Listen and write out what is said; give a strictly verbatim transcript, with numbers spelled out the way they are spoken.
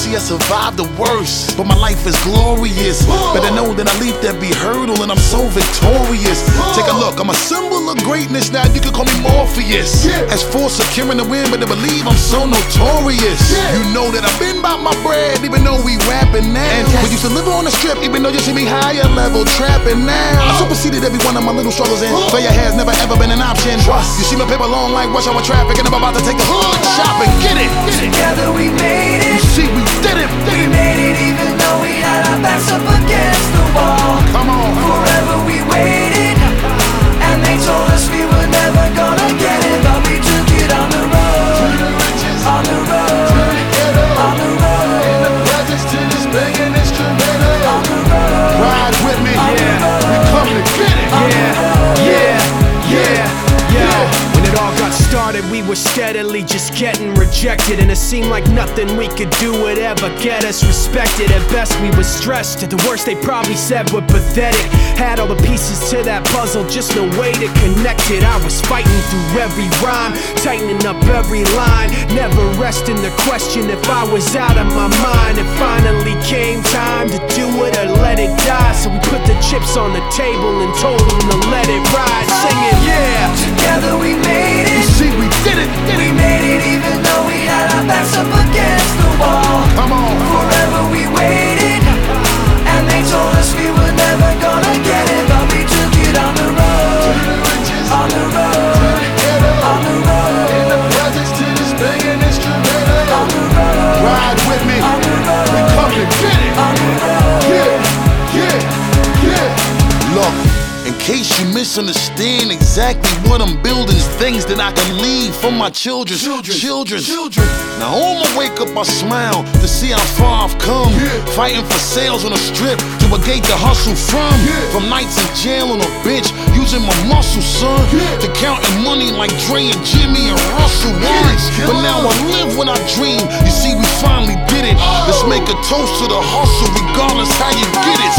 see I survived the worst, but my life is glorious. Better know that I leaped every hurdle and I'm so victorious. Take a look, I'm a symbol of greatness now, you can call me Morpheus. As for securing the win, but to believe I'm so notorious. You know that I've been about my bread, even though we rapping now. We used to live on the strip, even though you see me higher level trapping now. I superseded every one of my little struggles and failure has never ever been an option. You see my paper long like rush hour traffic, and I'm about to take the hood shopping. Get it, get it. Together we made it. You see, we did it, did We it. made it even though we had our backs up against the wall. Come on. Forever we waited, and they told us we were never gonna get it, but we took it on the road, on the road, on the road, In the presence to this banging instrumental. on the road. Ride with me, Yeah. we come to get it. Yeah, yeah, yeah, yeah. When it all got started, we were steadily just getting rejected, and it seemed like nothing we could do would ever get us respected. At best we were stressed, at the worst they probably said we're pathetic. Had all the pieces to that puzzle, just no way to connect it. I was fighting through every rhyme, tightening up every line, never resting the question if I was out of my mind. It finally came time to do it or let it die, so we put the chips on the table and told them to let it ride, singing yeah. Together we made You it. see, we did it, did We it. made it even though we had our backs up against the wall. Come on. Forever we waited, and they told us we were never gonna get it, but we took it on the road, on the road, on the road, In the presence to this banging instrumental. on the road, Ride with me, on the road, we come to get it. on the road. Yeah, yeah, yeah. Look, in case you misunderstand exactly what I'm building, is things that I can leave for my children. Children. Children. Now on my wake up, I smile to see how far I've come. Fighting for sales on the strip to a gate to hustle from. From nights in jail on a bench, using my muscle, son. To counting money like Dre and Jimmy and Russell once. But now I live when I dream. You see, we finally did it. Let's make a toast to the hustle, regardless how you get it.